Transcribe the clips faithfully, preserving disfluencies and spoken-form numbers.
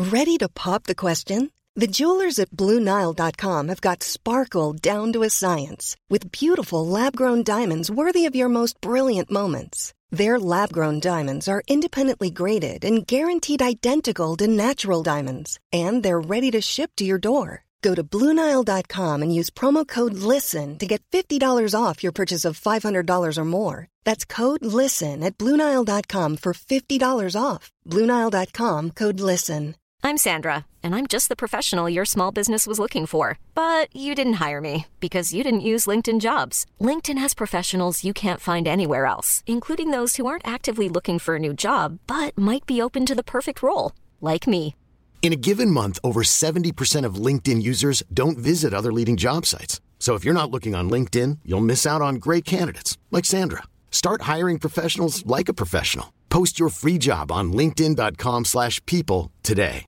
Ready to pop the question? The jewelers at Blue Nile dot com have got sparkle down to a science with beautiful lab-grown diamonds worthy of your most brilliant moments. Their lab-grown diamonds are independently graded and guaranteed identical to natural diamonds, and they're ready to ship to your door. Go to Blue Nile dot com and use promo code LISTEN to get fifty dollars off your purchase of five hundred dollars or more. That's code LISTEN at Blue Nile dot com for fifty dollars off. Blue Nile dot com, code LISTEN. I'm Sandra, and I'm just the professional your small business was looking for. But you didn't hire me because you didn't use LinkedIn Jobs. LinkedIn has professionals you can't find anywhere else, including those who aren't actively looking for a new job, but might be open to the perfect role, like me. In a given month, over seventy percent of LinkedIn users don't visit other leading job sites. So if you're not looking on LinkedIn, you'll miss out on great candidates like Sandra. Start hiring professionals like a professional. Post your free job on linkedin dot com slash people today.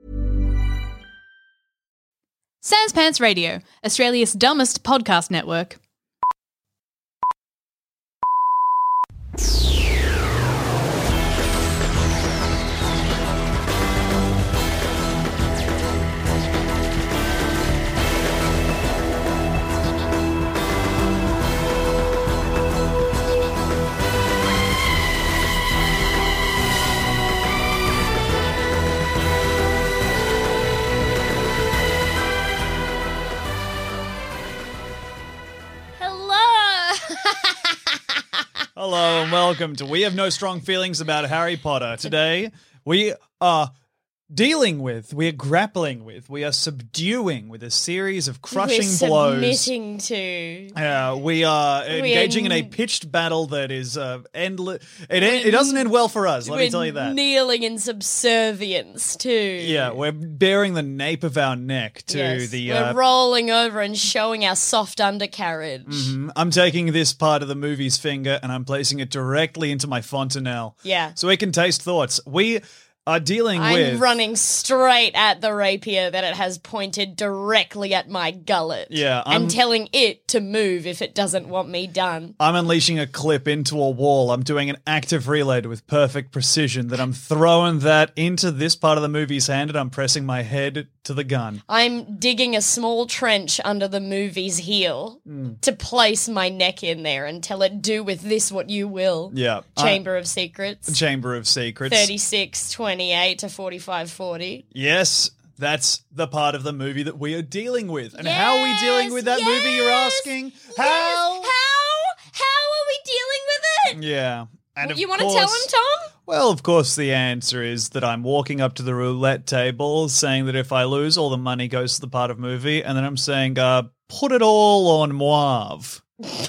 Sans Pants Radio, Australia's dumbest podcast network. Hello and welcome to We Have No Strong Feelings About Harry Potter. Today we are dealing with, we are grappling with, we are subduing with a series of crushing We're blows. Submitting to. Uh, we are engaging in a pitched battle that is uh, endless. It, it doesn't end well for us, let me tell you that. We're kneeling in subservience to. Yeah, we're bearing the nape of our neck to yes, the. We're Uh, rolling over and showing our soft undercarriage. mhm. I'm taking this part of the movie's finger and I'm placing it directly into my fontanelle. Yeah. So we can taste thoughts. We are dealing I'm with. running straight at the rapier that it has pointed directly at my gullet. Yeah, I'm- and telling it to move if it doesn't want me done. I'm unleashing a clip into a wall. I'm doing an active reload with perfect precision that I'm throwing that into this part of the movie's hand and I'm pressing my head to the gun. I'm digging a small trench under the movie's heel Mm. to place my neck in there and tell it, do with this what you will. Yeah. Chamber of Secrets. Chamber of Secrets. thirty-six twenty-eight to forty-five forty. Yes, that's the part of the movie that we are dealing with. And how are we dealing with that yes, movie, you're asking? How? Yes. How? How are we dealing with it? Yeah. And of You want to course- tell him, Tom? Well, of course, the answer is that I'm walking up to the roulette table saying that if I lose, all the money goes to the part of movie. And then I'm saying, uh, put it all on Mauve.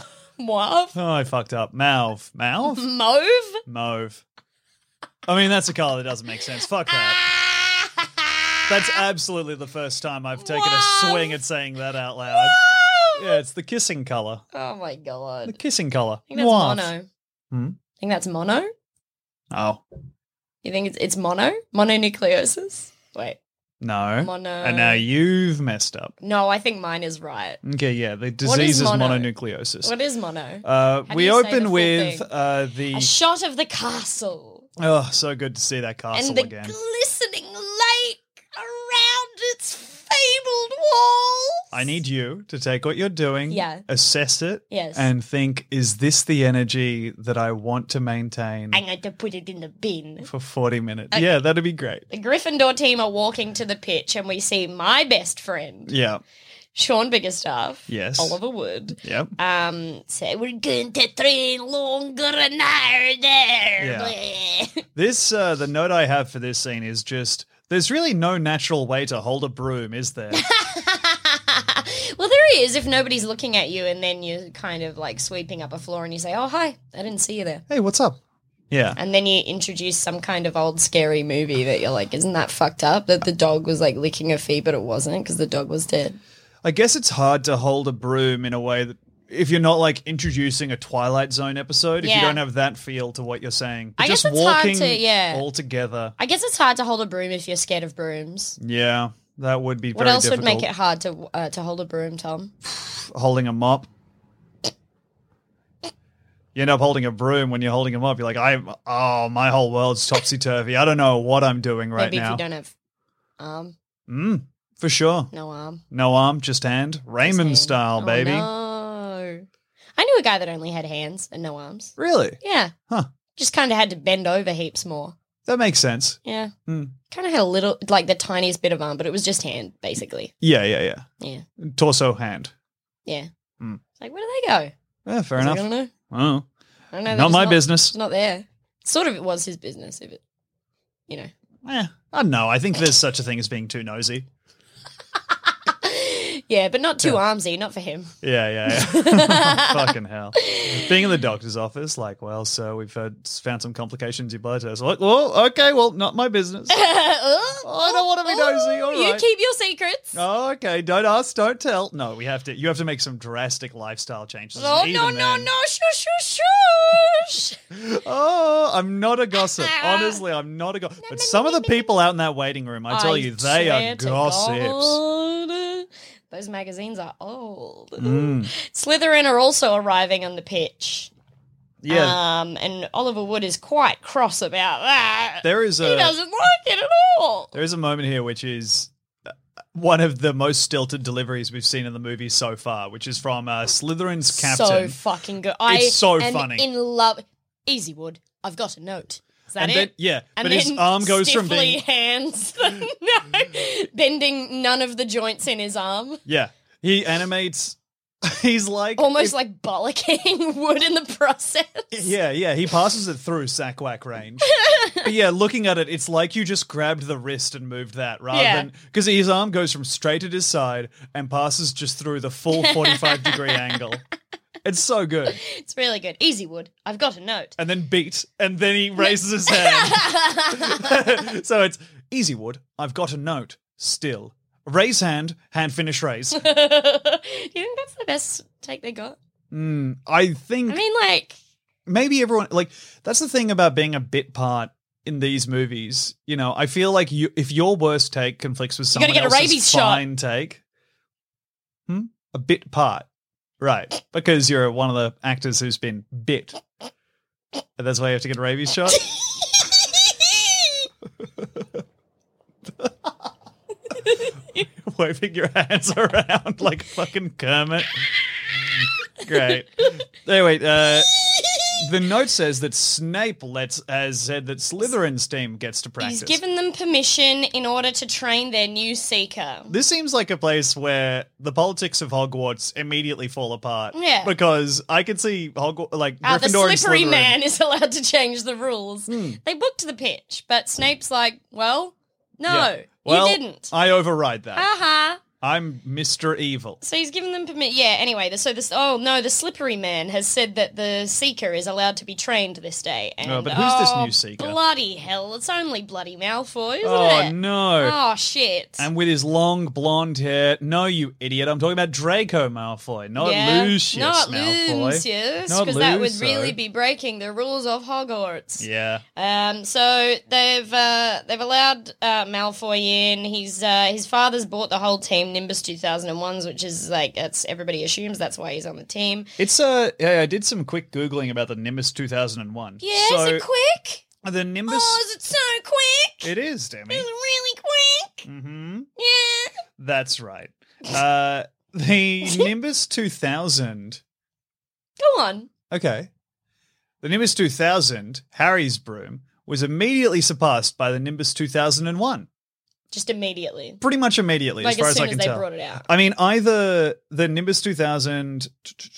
Mauve? Oh, I fucked up. Mauve. Mauve? Mauve? Mauve. I mean, that's a color that doesn't make sense. Fuck that. That's absolutely the first time I've taken a swing at saying that out loud. Yeah, it's the kissing color. Oh my god. The kissing color. I think that's Mauve. mono. Hmm? I think that's mono? Oh, You think it's, it's mono? Mononucleosis? Wait. no. Mono. And now you've messed up. No, I think mine is right. Okay, yeah, the What disease is is mono? mononucleosis. What is mono? Uh, How do we you say the open full with thing? uh, the. A shot of the castle. Oh, so good to see that castle and the again. glistening lake around its fabled walls. I need you to take what you're doing, Yeah. assess it, Yes. and think, is this the energy that I want to maintain I'm going to put it in the bin. for forty minutes? Okay. Yeah, that'd be great. The Gryffindor team are walking to the pitch and we see my best friend, Yeah. Sean Biggerstaff. Yes. Oliver Wood. Yep. Um, say, we're going to train longer and harder. Yeah. This, uh, the note I have for this scene is just, there's really no natural way to hold a broom, is there? Well, there is if nobody's looking at you and then you're kind of like sweeping up a floor and you say, oh, hi, I didn't see you there. Hey, what's up? Yeah. And then you introduce some kind of old scary movie that you're like, isn't that fucked up? That the dog was like licking her feet, but it wasn't because the dog was dead. I guess it's hard to hold a broom in a way that, if you're not like introducing a Twilight Zone episode, if you Yeah. don't have that feel to what you're saying. But I guess just it's hard walking to- yeah. all together. I guess it's hard to hold a broom if you're scared of brooms. Yeah, that would be What very else difficult. would make it hard to uh, to hold a broom, Tom? Holding a mop. You end up holding a broom when you're holding a mop. You're like, I, oh, my whole world's topsy-turvy. I don't know what I'm doing right Maybe now. if you don't have Arm. Mm, for sure. No arm. No arm, just hand. Raymond Just hand. style, Oh, baby. No. I knew a guy that only had hands and no arms. Really? Yeah. Huh. Just kind of had to bend over heaps more. That makes sense. Yeah. Mm. Kind of had a little, like the tiniest bit of arm, but it was just hand, basically. Yeah, yeah, yeah. Yeah. Torso, hand. Yeah. Mm. It's like, where do they go? Yeah, fair I was enough. like, I don't know. Oh. I don't know. they're Not just my business. It's not there. Sort of it was his business, if it, you know. Eh, I don't know. I think there's such a thing as being too nosy. Yeah, but not too Yeah. armsy, not for him. Yeah, yeah, yeah. Fucking hell. Being in the doctor's office, like, well, sir, we've heard, found some complications in your blood test. Like, well, okay, well, not my business. I don't want to be nosy. All You right. keep your secrets. Oh, okay. Don't ask, don't tell. No, we have to. You have to make some drastic lifestyle changes. Oh, Even no, no, then- no, shush, shush, shush. Oh, I'm not a gossip. Honestly, I'm not a gossip. But some of the people out in that waiting room, I tell you, they swear are to gossips. God. Those magazines are old. Mm. Slytherin are also arriving on the pitch. Yeah. Um, and Oliver Wood is quite cross about that. There is he a doesn't like it at all. there is a moment here which is uh, one of the most stilted deliveries we've seen in the movie so far, which is from uh, Slytherin's captain. So fucking good. I It's so am funny. in love. Easy Wood. I've got a note. Is that and it? then, yeah, And but his then arm goes from stiffly being hands, no, bending none of the joints in his arm, yeah. He animates. He's like almost if- like bollocking Wood in the process. Yeah, yeah, he passes it through Sackwack range. But yeah, looking at it, it's like you just grabbed the wrist and moved that rather Yeah. than because his arm goes from straight at his side and passes just through the full forty-five degree angle. It's so good. It's really good. Easy Wood. I've got a note. And then beat, and then he raises his hand. So it's easy Wood. I've got a note. Still. Raise hand, hand finish raise. Do you think that's the best take they got? I think I mean, like, maybe everyone like that's the thing about being a bit part in these movies. You know, I feel like you if your worst take conflicts with You someone gotta get a else's rabies shot. fine take, hmm? A bit part, right? Because you're one of the actors who's been bit, and that's why you have to get a rabies shot. Waving your hands around like fucking Kermit. Great. Anyway, uh, the note says that Snape lets has said that Slytherin's team gets to practice. he's given them permission in order to train their new Seeker. This seems like a place where the politics of Hogwarts immediately fall apart. Yeah. Because I could see Hogwarts like Uh, the Gryffindor and slippery Slytherin. man is allowed to change the rules. Hmm. They booked the pitch, but Snape's like, well, no, Yeah. Well, you didn't. I override that. Haha. I'm Mister Evil. So he's given them permit. Yeah. Anyway, the, so this. Oh no, the slippery man has said that the Seeker is allowed to be trained this day. And, Oh, but who's this oh, new Seeker? Bloody hell! It's only bloody Malfoy, isn't Oh it? no. Oh shit! And with his long blonde hair. No, you idiot. I'm talking about Draco Malfoy, not yeah, Lucius not Malfoy. Lucius, Not because that would Luso. really be breaking the rules of Hogwarts. Yeah. Um, so they've uh, they've allowed uh, Malfoy in. He's uh, his father's bought the whole team Nimbus two thousand ones, which is like that's everybody assumes that's why he's on the team. It's uh yeah, I did some quick googling about the Nimbus two thousand one. Yeah, so is it quick? the Nimbus Oh, is it so quick? It is, Demi. Is it really quick? Mm-hmm. Yeah. That's right. Uh the Nimbus two thousand. Go on. Okay. The Nimbus two thousand, Harry's broom, was immediately surpassed by the Nimbus two thousand one. Just immediately. Pretty much immediately, Like as far as as, soon I as can they tell. brought it out. I mean, either the Nimbus two thousand,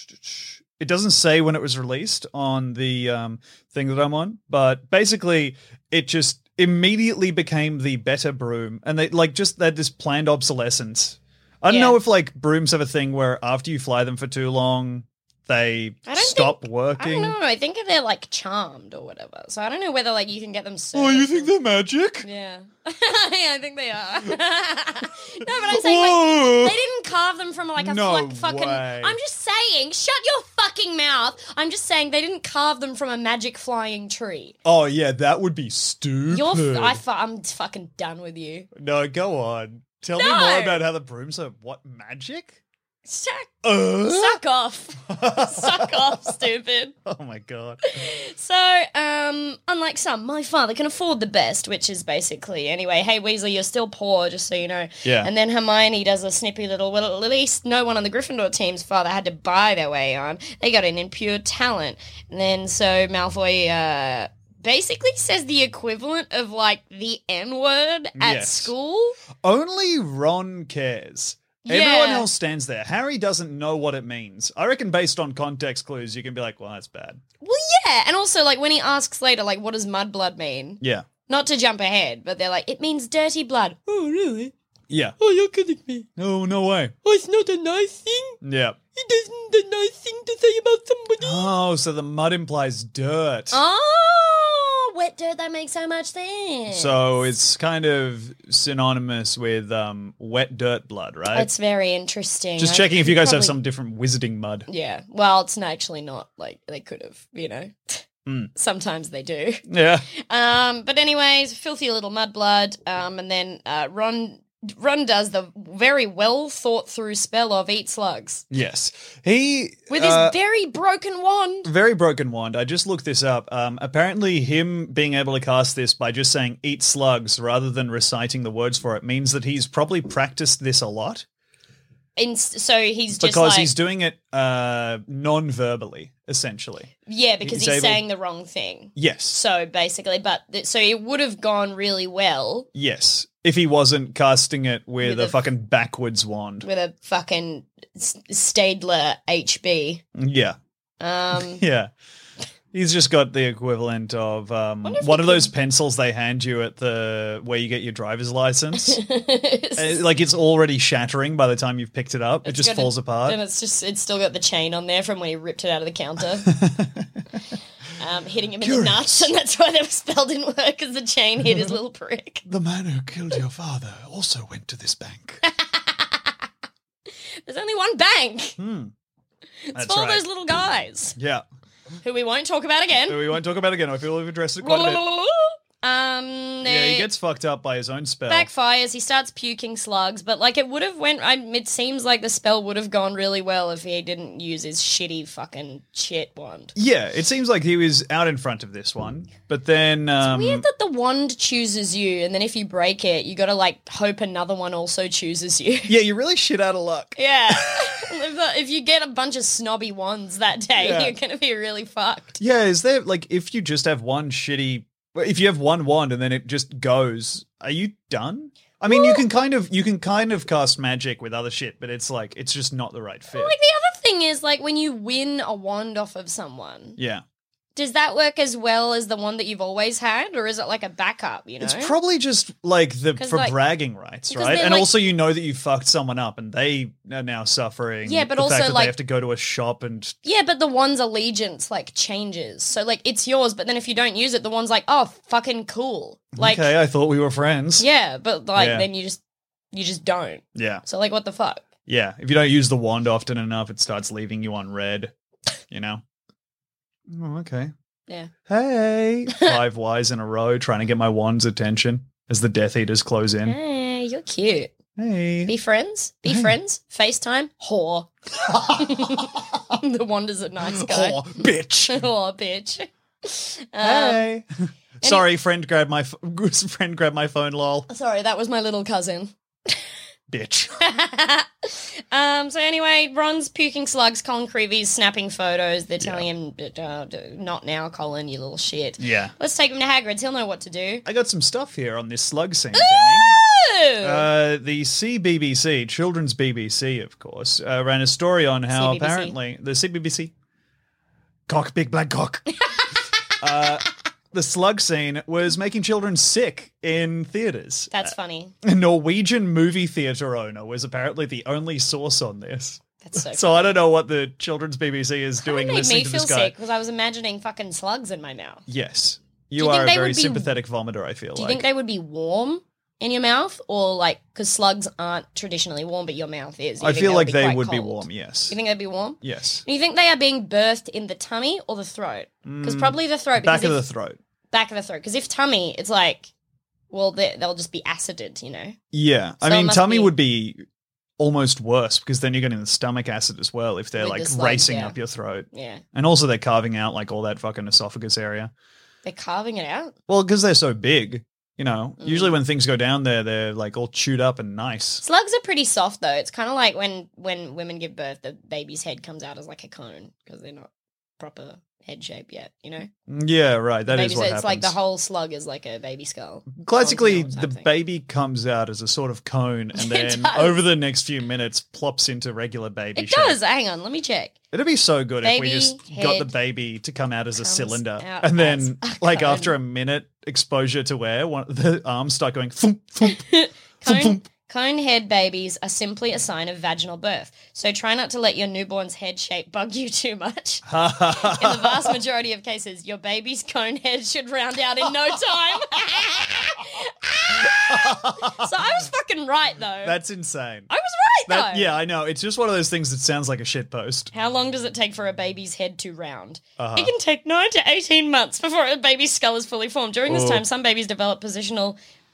it doesn't say when it was released on the um, thing that I'm on, but basically it just immediately became the better broom, and they like just they had this planned obsolescence. I don't Yeah. know if like brooms have a thing where after you fly them for too long, they I don't stop think, working. I don't know. I think they're like charmed or whatever. So I don't know whether like you can get them. Oh, you think serviced. they're magic? Yeah. yeah, I think they are. no, but I'm saying Whoa. like they didn't carve them from like a No fl- fucking. way. I'm just saying, shut your fucking mouth. I'm just saying they didn't carve them from a magic flying tree. Oh yeah, that would be stupid. You're. F- I fu- I'm fucking done with you. No, go on. Tell me No. more about how the brooms are what magic? Suck, Uh? suck off. Suck off, stupid. Oh my god. So, um, unlike some, my father can afford the best, which is basically, anyway, hey, Weasley, you're still poor, just so you know. Yeah. And then Hermione does a snippy little, well, at least no one on the Gryffindor team's father had to buy their way on. They got in in pure talent. And then so Malfoy, uh, basically says the equivalent of, like, the N-word at Yes. school. Only Ron cares. Yeah. Everyone else stands there. Harry doesn't know what it means. I reckon based on context clues, you can be like, well, that's bad. Well, yeah. And also, like, when he asks later, like, what does mudblood mean? Yeah. Not to jump ahead, but they're like, it means dirty blood. Oh, really? Yeah. Oh, you're kidding me. No, no way. Oh, it's not a nice thing? Yeah. It isn't a nice thing to say about somebody. Oh, so the mud implies dirt. Oh, wet dirt, that makes so much sense. So it's kind of synonymous with um, wet dirt blood, right? It's very interesting. Just I checking if you guys have probably- some different wizarding mud. Yeah, well, it's actually not, like, they could have, you know. Mm. Sometimes they do. Yeah. Um, but anyways, filthy little mudblood. Um, and then uh, Ron Ron does the very well thought through spell of eat slugs Yes. He with his uh, very broken wand. very broken wand. I just looked this up. Um, apparently, him being able to cast this by just saying "eat slugs" rather than reciting the words for it means that he's probably practiced this a lot. And so he's just Because like, he's doing it uh, non-verbally, essentially. yeah, because he's he's, able- saying the wrong thing. Yes. So basically, but th- so it would have gone really well Yes. If he wasn't casting it with, With a, a- fucking backwards wand. with a fucking S- Stadler H B. Yeah. Um, Yeah. He's just got the equivalent of um, Wonder if one he of those could- pencils they hand you at the where you get your driver's license. Uh, like it's already shattering by the time you've picked it up. It It's just got a- falls apart. And it's just it's still got the chain on there from when he ripped it out of the counter. um, hitting him in Curious. the nuts, and that's why the spell didn't work because the chain hit his little prick. The man who killed your father also went to this bank. There's only one bank. Hmm. It's That's for all right. those little guys Yeah. who we won't talk about again. We won't talk about it again. I feel we've addressed it quite a bit. Um, Yeah, they- he gets fucked up by his own spell. backfires. He starts puking slugs, but like it would have went. I, it seems like the spell would have gone really well if he didn't use his shitty fucking shit wand. Yeah, it seems like he was out in front of this one, but then um, Weird that the wand chooses you, and then if you break it, you got to like hope another one also chooses you. yeah, you're really shit out of luck. Yeah, if, the- if you get a bunch of snobby wands that day, Yeah. you're gonna be really fucked. Yeah, is there like if you just have one shitty, if you have one wand and then it just goes, are you done? I mean, you can kind of you can kind of cast magic with other shit, but it's like it's just not the right fit. Like the other thing is like when you win a wand off of someone, Yeah. does that work as well as the one that you've always had, or is it like a backup? You know, It's probably just like the 'Cause, for like- bragging rights, because right? they're, And like- also you know that you fucked someone up and they are now suffering. Yeah, but the also, fact that like- they have to go to a shop and yeah, but the wand's allegiance like changes, so like it's yours, but then if you don't use it, the wand's like, oh, fucking cool, like okay, I thought we were friends. yeah, but like Yeah. then you just you just don't. Yeah. So like, what the fuck? Yeah. If you don't use the wand often enough, it starts leaving you on red. You know? Oh, okay. Yeah. Hey. Five Ys in a row trying to get my wand's attention as the Death Eaters close in. Hey, you're cute. Hey. Be friends. Be friends. FaceTime. Whore. The wand is a nice guy. Oh, bitch. Whore, bitch. Um, Hey. Sorry, friend grabbed my f- friend grabbed my phone, lol. Sorry, that was my little cousin. Bitch. um. So anyway, Ron's puking slugs. Colin Creevy's snapping photos. They're telling him, uh, "Not now, Colin, you little shit." Yeah. Let's take him to Hagrid's. He'll know what to do. I got some stuff here on this slug scene, Danny. Ooh! Uh, the C B B C, Children's B B C, of course, uh, ran a story on how C B B C. apparently the C B B C, cock, big black cock, uh, the slug scene was making children sick in theaters. That's funny. A Norwegian movie theater owner was apparently the only source on this. That's so. So I don't know what the Children's B B C is It doing made listening me to feel this guy. sick because I was imagining fucking slugs in my mouth. Yes. Do You, you think are a they very would be- sympathetic vomiter, I feel Do you like. think they would be warm in your mouth, or like because slugs aren't traditionally warm, but your mouth is? You I think feel would like be they quite would be cold? warm, yes. You think they'd be warm? Yes. Do you think they are being birthed in the tummy or the throat? Because probably the throat. Back because of the if- throat. Back of the throat. Because if tummy, it's like, well, they- they'll just be acided, you know? Yeah. So I it mean, must tummy be- would be almost worse because then you're getting the stomach acid as well if they're With like the slugs, racing yeah. up your throat. Yeah. And also they're carving out like all that fucking esophagus area. They're carving it out? Well, because they're so big, you know. Mm. Usually when things go down there, they're like all chewed up and nice. Slugs are pretty soft, though. It's kind of like when, when women give birth, the baby's head comes out as like a cone because they're not proper head shape yet, you know? Yeah, right. That is Baby's- what it's happens. like the whole slug is like a baby skull. Classically, Cone the type thing. baby comes out as a sort of cone and It then does. over the next few minutes plops into regular baby It shape. does. Hang on, let me check. It'd be so good if we Baby just got the head baby to come out as a comes cylinder, out and then, as a like cone. after a minute exposure to air, one, the arms start going thump, thump, thump, Cone, thump. cone head babies are simply a sign of vaginal birth, so try not to let your newborn's head shape bug you too much. In the vast majority of cases, your baby's cone head should round out in no time. So I was fucking right, though. That's insane. I was right, That- though. yeah, I know. It's just one of those things that sounds like a shit post. How long does it take for a baby's head to round? Uh-huh. It can take nine to eighteen months before a baby's skull is fully formed. During this Oh. time, some babies develop positional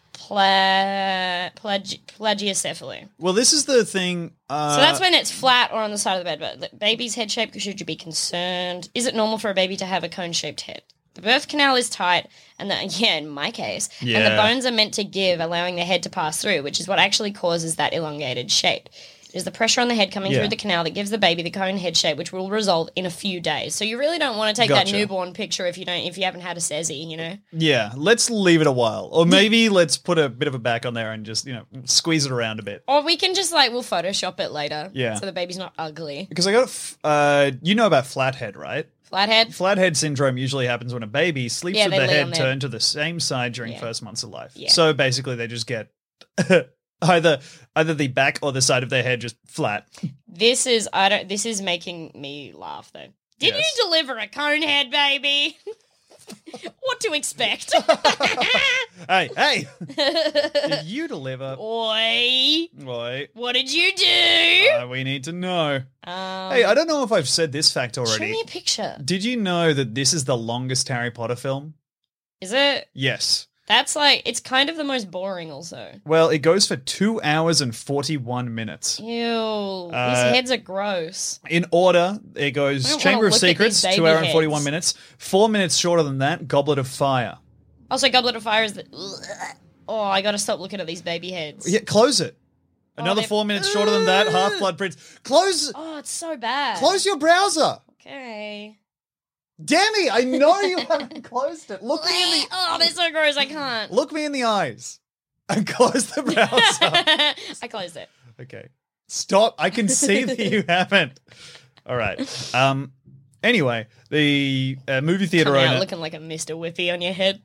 pla- plagi- plagiocephaly. Well, this is the thing. Uh, So that's when it's flat or on the side of the bed. But the baby's head shape, should you be concerned? Is it normal for a baby to have a cone-shaped head? The birth canal is tight, and the, yeah, in my case, and the Yeah. bones are meant to give, allowing the head to pass through, which is what actually causes that elongated shape. It is the pressure on the head coming Yeah. through the canal that gives the baby the cone head shape, which will resolve in a few days. So you really don't want to take Gotcha. that newborn picture if you don't, if you haven't had a sezzy, you know. yeah, let's leave it a while. Or maybe let's put a bit of a back on there and just, you know, squeeze it around a bit. Or we can just like we'll Photoshop it later, Yeah. so the baby's not ugly. Because I got, f- uh, you know about flathead, right? Flathead. Flathead syndrome usually happens when a baby sleeps Yeah, with they the lay head on their- turned to the same side during Yeah. first months of life. Yeah. So basically, they just get either either the back or the side of their head just flat. This is I don't. This is making me laugh though. Did Yes. you deliver a cone head, baby? What to expect? Hey, hey! Did you deliver? Oi! Wait, What did you do? uh, we need to know. Um, Hey, I don't know if I've said this fact show already. me a picture. Did you know that this is the longest Harry Potter film? Is it? Yes. That's like it's kind of the most boring. Also, Well, it goes for two hours and forty-one minutes. ew. These Uh, heads are gross. In order, it I goes don't Chamber wanna of look at Secrets, these two baby hour and forty-one heads. minutes. Four minutes shorter than that, Goblet of Fire. Also, Goblet of Fire is the. Oh, I got to stop looking at these baby heads. Yeah, close it. Another they're- four minutes shorter than that, Half Blood Prince. Close, Oh, it's so bad. close your browser. Okay. Dammy, I know you haven't closed it. Look me in the Oh, they're so gross. I can't. look me in the eyes and close the browser. I closed it. Okay. Stop. I can see that you haven't. All right. Um. Anyway, the uh, movie theater Come out owner. looking like a Mister Whippy on your head.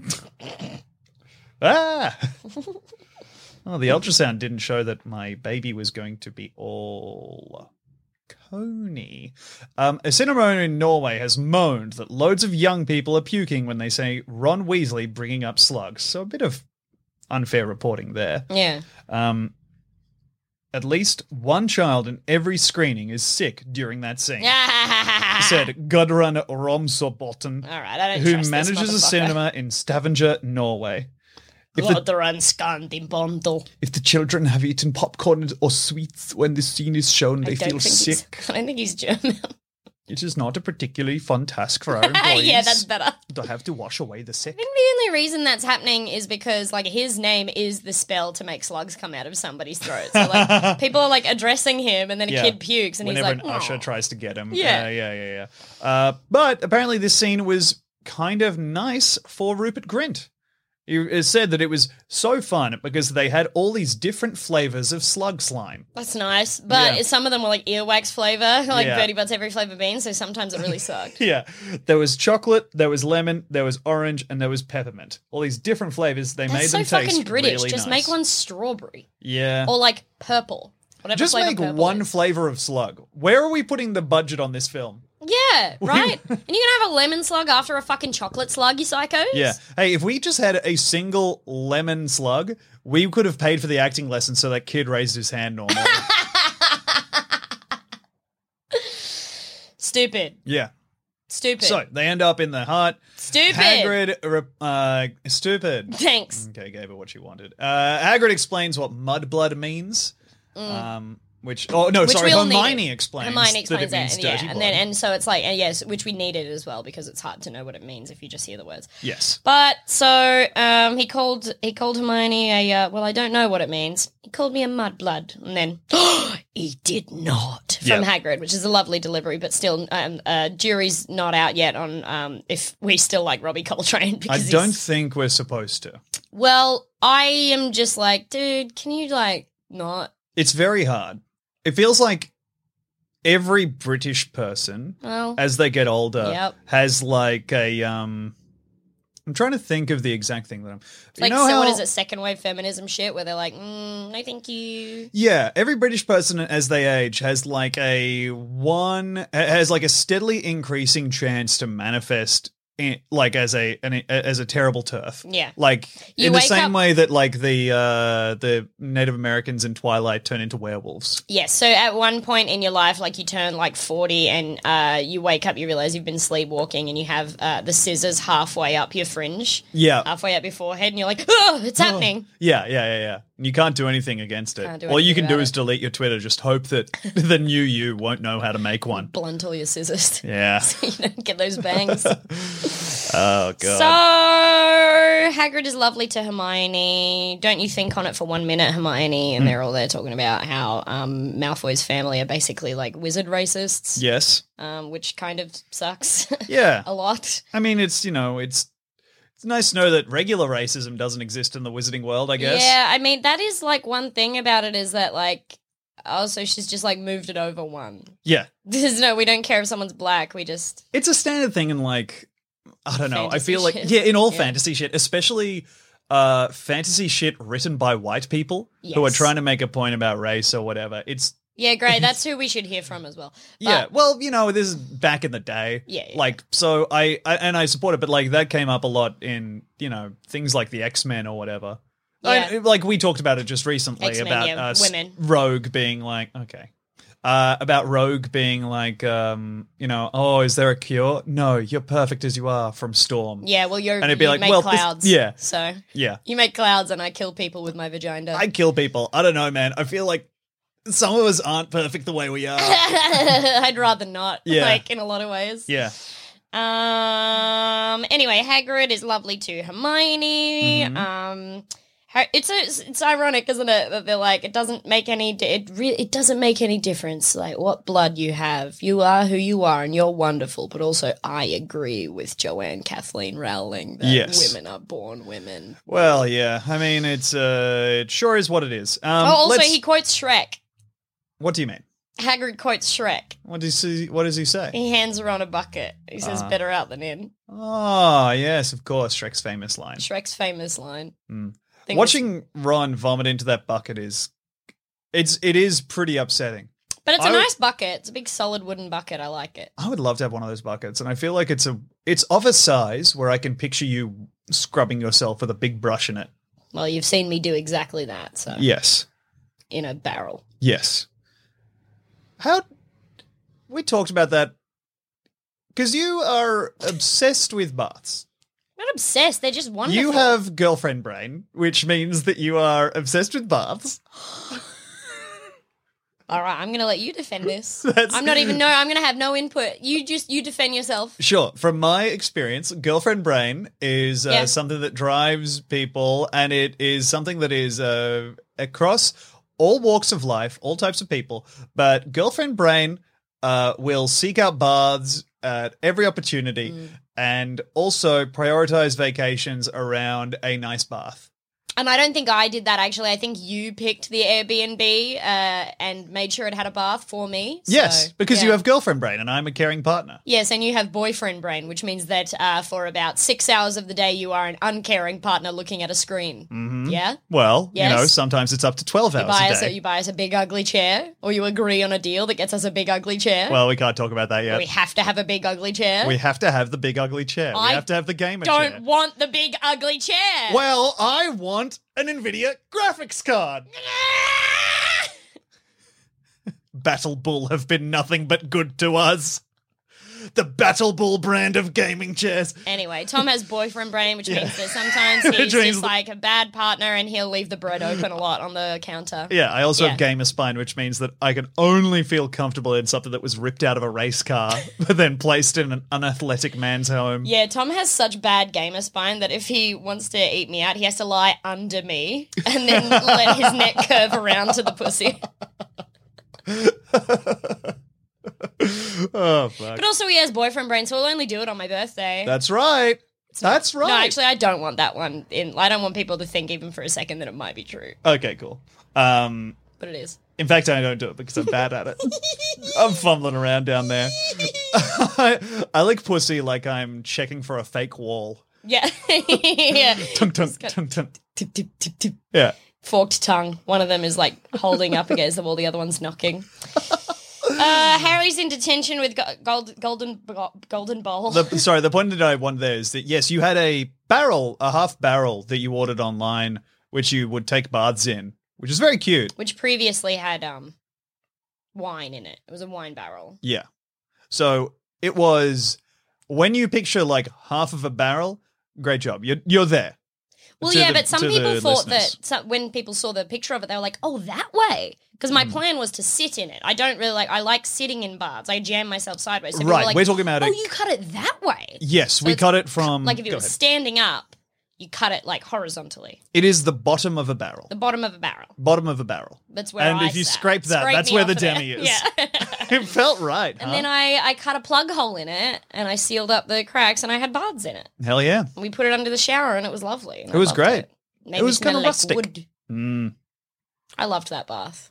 Ah. Oh, the ultrasound didn't show that my baby was going to be all coney. Um, a cinema owner in Norway has moaned that loads of young people are puking when they say Ron Weasley bringing up slugs. So a bit of unfair reporting there. Yeah. Um, at least one child in every screening is sick during that scene. Said Gudrun Romsobotten, All right, I don't who trust manages a this motherfucker. cinema in Stavanger, Norway. If the, Gudrun Skandinbondel. if the children have eaten popcorn or sweets when the scene is shown, they I don't feel think he's- sick. I don't think he's German. It is not a particularly fun task for our employees. Yeah, that's better. To have to wash away the sick. I think the only reason that's happening is because like his name is the spell to make slugs come out of somebody's throat. So like people are like addressing him, and then a Yeah. kid pukes, and Whenever he's like, an usher "Aw." tries to get him. Yeah. Uh, yeah, yeah, yeah. Uh, but apparently this scene was kind of nice for Rupert Grint. It said that it was so fun because they had all these different flavors of slug slime. That's nice, but Yeah. some of them were like earwax flavor, like Yeah. Bertie Butts every flavor bean. So sometimes it really sucked. Yeah. There was chocolate, there was lemon, there was orange, and there was peppermint. All these different flavors. They made That's so them fucking taste British. really Just nice. make one strawberry Yeah. or like purple. Whatever Just flavor make purple one is. flavor of slug. Where are we putting the budget on this film? Yeah, right? And you're gonna have a lemon slug after a fucking chocolate slug, you psychos? Yeah. Hey, if we just had a single lemon slug, we could have paid for the acting lesson so that kid raised his hand normally. Stupid. Yeah. Stupid. So they end up in the hut. Stupid. Hagrid, re- uh, stupid. Thanks. Okay, gave her what she wanted. Uh, Hagrid explains what mudblood means. Um, which oh no, Which sorry, we all Hermione needed. explains. Hermione that explains it means and, yeah, dirty and blood. then and so it's like and yes, which we needed as well because it's hard to know what it means if you just hear the words. yes. But so um, he called he called Hermione a uh, well, I don't know what it means. He called me a mudblood, and then he did not from Yeah. Hagrid, which is a lovely delivery, but still, um, uh, jury's not out yet on um, if we still like Robbie Coltrane. I Because don't he's- think we're supposed to. Well, I am just like, dude, can you like not? It's very hard. It feels like every British person, Well, as they get older, Yep. has like a um. I'm trying to think of the exact thing that I'm. You like know so, how, what is it? Second wave feminism shit, where they're like, mm, no, thank you. Yeah, every British person as they age has like a one has like a steadily increasing chance to manifest in, like as a an, as a terrible turf. Yeah. like You in the wake same up- way that like the uh, the Native Americans in Twilight turn into werewolves. Yes. So at one point in your life, like you turn like forty, and uh, you wake up, you realize you've been sleepwalking, and you have uh, the scissors halfway up your fringe, Yeah, halfway up your forehead, and you're like, oh, it's happening. yeah, yeah, yeah, yeah. And you can't do anything against it. Can't do All you anything can do about is it. delete your Twitter. Just hope that the new you won't know how to make one. Blunt all your scissors. Yeah. So you don't get those bangs. Oh god. So Hagrid is lovely to Hermione. Don't you think on it for one minute, Hermione, Hmm. and they're all there talking about how um, Malfoy's family are basically like wizard racists, Yes. um, which kind of sucks Yeah. a lot. I mean, it's, you know, it's it's nice to know that regular racism doesn't exist in the wizarding world, I guess. Yeah, I mean that is like one thing about it is that like also she's just like moved it over one. Yeah. There's no, we don't care if someone's black. We just It's a standard thing in like I don't know. I Fantasy feel like shit. yeah, in all Yeah. fantasy shit, especially uh fantasy shit written by white people who are Yes. trying to make a point about race or whatever. It's yeah, great. That's who we should hear from as well. yeah, But- well, you know, this is back in the day. Yeah, yeah. Like, so I, I and I support it, but like that came up a lot in, you know, things like the X-Men or whatever. Yeah. I- like we talked about it just recently X-Men, about yeah, uh, s- women. Rogue being like, okay. Uh, about Rogue being like, um, you know, oh, is there a cure? No, you're perfect as you are from Storm. Yeah, well, you're And it'd be you like, make well, this- clouds. yeah. So Yeah. you make clouds, and I kill people with my vagina. I kill people. I don't know, man. I feel like some of us aren't perfect the way we are. I'd rather not. Yeah. Like in a lot of ways. Yeah. Um. Anyway, Hagrid is lovely to Hermione. Mm-hmm. Um. Ha- It's a, it's ironic, isn't it, that they're like it doesn't make any di- it re- it doesn't make any difference like what blood you have. You are who you are, and you're wonderful. But also, I agree with Joanne Kathleen Rowling that Yes. women are born women. Well, yeah. I mean, it's uh, it sure is what it is. Um, oh, also, let's- he quotes Shrek. What do you mean? Hagrid quotes Shrek. What does he? What does he say? He hands her on a bucket. He says, Uh-huh. better out than in. Oh, yes, of course, Shrek's famous line. Shrek's famous line. Mm. Thing Watching Ron vomit into that bucket is, it's it is pretty upsetting. was- But it's a I would- nice bucket. It's a big solid wooden bucket. I like it. I would love to have one of those buckets, and I feel like it's a it's of a size where I can picture you scrubbing yourself with a big brush in it. Well, you've seen me do exactly that. So Yes, in a barrel. yes. How we talked about that because you are obsessed with baths. I'm not obsessed. They're just wonderful. You have girlfriend brain, which means that you are obsessed with baths. All right, I'm going to let you defend this. That's- I'm not even. No, I'm going to have no input. You just you defend yourself. Sure. From my experience, girlfriend brain is uh, Yeah. something that drives people, and it is something that is uh, across all walks of life, all types of people. But girlfriend brain uh, will seek out baths at every opportunity Mm. and also prioritize vacations around a nice bath. And I don't think I did that, actually. I think you picked the Airbnb uh, and made sure it had a bath for me. So, Yes, because you yeah. have girlfriend brain and I'm a caring partner. Yes, and you have boyfriend brain, which means that uh, for about six hours of the day, you are an uncaring partner looking at a screen. Mm-hmm. Yeah? Well, Yes. you know, sometimes it's up to twelve You hours buy, a us day. a, you buy us a big ugly chair, or you agree on a deal that gets us a big ugly chair. Well, we can't talk about that yet. we have to have a big ugly chair. We have to have the big ugly chair. I we have to have the gamer don't chair. want the big ugly chair. Well, I want an NVIDIA graphics card. Battle Bull have been nothing but good to us. the Battle Bull brand of gaming chairs. Anyway, Tom has boyfriend brain, which Yeah. means that sometimes Which he's means just that- like a bad partner and he'll leave the bread open a lot on the counter. Yeah, I also Yeah. have gamer spine, which means that I can only feel comfortable in something that was ripped out of a race car, but then placed in an unathletic man's home. Yeah, Tom has such bad gamer spine that if he wants to eat me out, he has to lie under me and then let his neck curve around to the pussy. Oh, fuck. But also he has boyfriend brain, so he'll only do it on my birthday. That's right. That's right. No, actually, I don't want that one. In I don't want people to think even for a second that it might be true, Okay, cool. Um, but it is. in fact, I don't do it because I'm bad at it. I'm fumbling around down there. I, I lick pussy like I'm checking for a fake wall. Yeah, yeah. Tunk, tunk, tunk, tunk. Tip, tip, tip, tip. Yeah. Forked tongue. One of them is like holding up against the wall, the other one's knocking. Uh, Harry's in detention with go- gold, golden golden bowl. The, sorry, the point that I wanted there is that, yes, you had a barrel, a half barrel that you ordered online, which you would take baths in, which is very cute. Which previously had um wine in it. It was a wine barrel. Yeah. So it was, when you picture like half of a barrel, great job. You're, you're there. Well, To yeah, the- but some to people the thought listeners. that some, when people saw the picture of it, they were like, "Oh, that way." Because my plan was to sit in it. I don't really like. I like sitting in baths. I jam myself sideways. So people Right, were like, we're talking about Oh, it- you cut it that way. Yes, So we it's cut it from... Like if it go was ahead. standing up, you cut it like horizontally, It is the bottom of a barrel. the bottom of a barrel. Bottom of a barrel. That's where And I if you sat. scrape that, Scrape that's me where off the of there. demi is. Yeah. It felt right, huh? And then I, I cut a plug hole in it and I sealed up the cracks and I had baths in it. Hell yeah. And we put it under the shower and it was lovely. and It I was loved great. It, Made It me was smell kinda like rustic. wood. Mm. I loved that bath.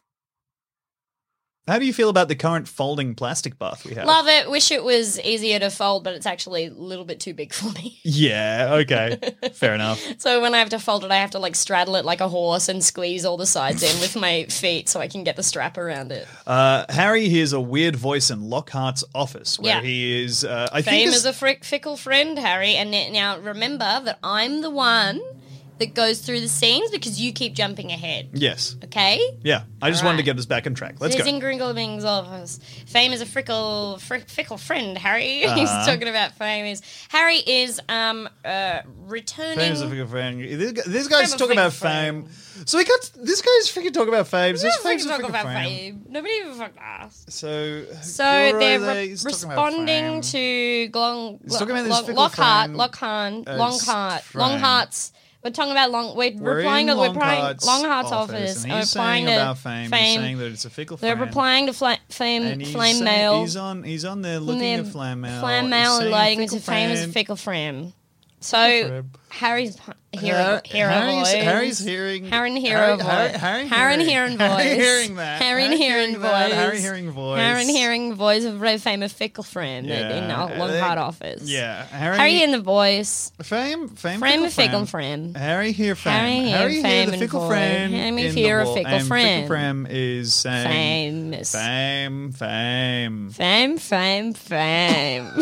How do you feel about the current folding plastic bath we have? Love it. Wish it was easier to fold, but it's actually a little bit too big for me. Yeah, okay. Fair enough. So when I have to fold it, I have to like straddle it like a horse and squeeze all the sides in with my feet so I can get the strap around it. Uh, Harry hears a weird voice in Lockhart's office where Yeah. he is, uh, I think... Fame this- is a frick, fickle friend, Harry. And n- now remember that I'm the one that goes through the scenes because you keep jumping ahead. Yes. Okay? Yeah. I just All wanted to right. get us back on track. Let's It is go. in Gringlebing's office. Fame is a frickle, frick, fickle friend, Harry. He's Uh-huh. talking about Fame. Is Harry is um uh returning. Fame is a freaking friend. This, guy- this guy's Fame a talking about freaking fame. So he got... This guy's freaking talking about fame. So We're this fame's a talking freaking about friend. Fame. Nobody even fucking asked. So... So who are they're they? re- He's talking about responding fame. to Glong, He's talking about this Long, fickle Lockhart, friend. Lockhart, Uh, Longhart, friend. Longhart's. We're talking about Long. We're, We're replying in to we're replying Longhart's Longhart's office. and and he's we're replying saying to about fame. He's Fame. saying that it's a fickle They're friend. replying to fla- Fame, And he's Flame saying- Mail. He's on. He's on there looking They're at Flame Mail. Flame He's Mail and saying lighting fickle into Fame as friend. fickle frame. So friend. Harry's hearing Uh, hero Harry's, voice. Harry's hearing. Harry hero Harry, voice. Harry, Harry, Harry hearing, hearing voice. Harry hearing that. Harry Harry hearing that. voice. Harry hearing voice. Harry hearing voice of Ray Fame of fickle frame Yeah. in our Uh, Longhart office. Yeah. Harry, Harry hearing the voice. Fame. Fame. Frame fickle of fickle friend. frame. Harry here fame. Harry here Harry fame the and fickle voice. friend. Harry in here the a wall. fickle and friend. Fickle frame is saying Famous. fame, fame. Fame, fame, fame.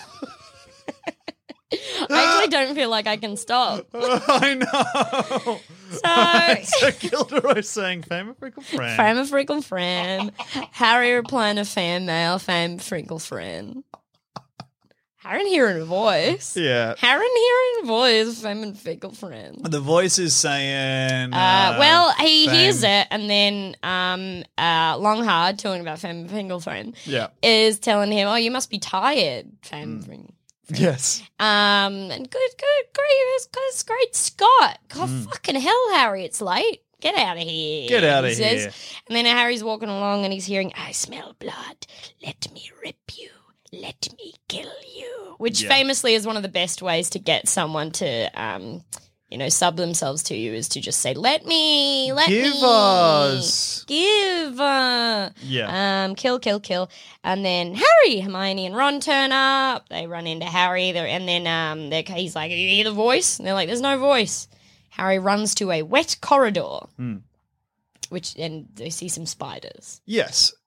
I actually don't feel like I can stop. I know. So, So Gilderoy's saying fame of fickle friend. Fame of Frickle Friend. Harry replying to fan mail, Fame Frickle Friend. Harry hearing a voice. Yeah. Harry hearing a voice, Fame and Fickle Friend. The voice is saying. Uh, Uh, well, he fame. hears it, and then um, uh, Longhard, talking about Fame and Fickle Friend, Yeah. is telling him, "Oh, you must be tired, Fame and Friend." Yes. Um, and good, good, great, good, great Scott. God, fucking hell, Harry, it's late. Get out of here. Mm. Get outta he says. here. And then Harry's walking along and he's hearing, I smell blood. Let me rip you. Let me kill you. Which Yeah. famously is one of the best ways to get someone to, um, you know, sub themselves to you is to just say, let me, let Give me. us. Give. Uh, Yeah. um, kill, kill, kill. And then Harry, Hermione, and Ron turn up. They run into Harry. They're, and then um, they're, he's like, you hear the voice? And they're like, there's no voice. Harry runs to a wet corridor, Hmm. which and they see some spiders. Yes.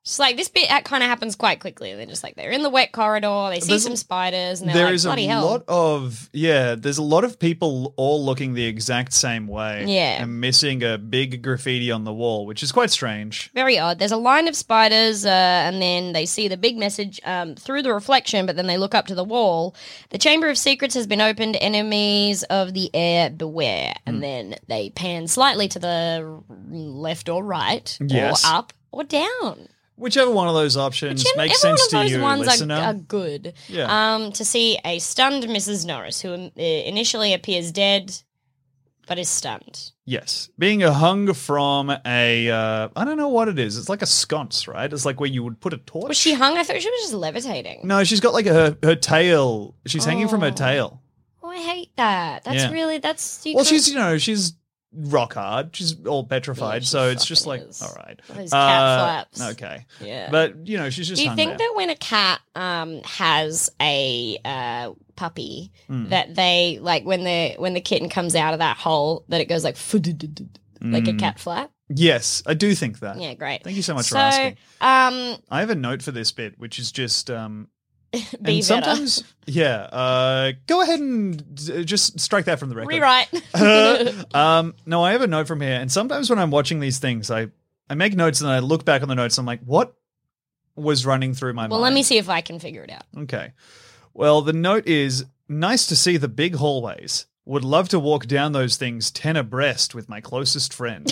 Just like this bit kind of happens quite quickly. They're just like they're in the wet corridor. They see There's- some spiders, and they're There like, is a "Bloody hell!" lot of yeah. There's a lot of people all looking the exact same way. Yeah. and missing a big graffiti on the wall, which is quite strange. Very odd. There's a line of spiders, uh, and then they see the big message um, through the reflection, but then they look up to the wall. The Chamber of Secrets has been opened. Enemies of the air, beware. And then they pan slightly to the left or right, Yes. or up or down. Whichever one of those options Whichever- makes every sense one of to those you, ones listener. are, are good. Yeah. Um, to see a stunned Missus Norris, who uh, initially appears dead, but is stunned. Yes, being hung from a uh, I don't know what it is. It's like a sconce, right? It's like where you would put a torch. Was she hung? I thought she was just levitating. No, she's got like her her tail. She's hanging from her Oh. tail. Oh, I hate that. That's Yeah. really that's. You Well, could- she's you know she's rock hard. She's all petrified, Yeah, she so it's just fucking like is. all right. Those cat flaps. Okay, Yeah. but you know she's just Do you hung think there. that when a cat um has a uh puppy Hmm. that they like when the when the kitten comes out of that hole that it goes like like a cat flap? Yes, I do think that. Yeah, great. Thank you so much so, for asking. um, I have a note for this bit, which is just um, be and better. sometimes yeah. Uh, go ahead and d- just strike that from the record. Rewrite. um, no, I have a note from here, and sometimes when I'm watching these things, I I make notes and then I look back on the notes. And I'm like, what was running through my mind? Well, let me see if I can figure it out. Okay. Well, the note is nice to see the big hallways. Would love to walk down those things ten abreast with my closest friends.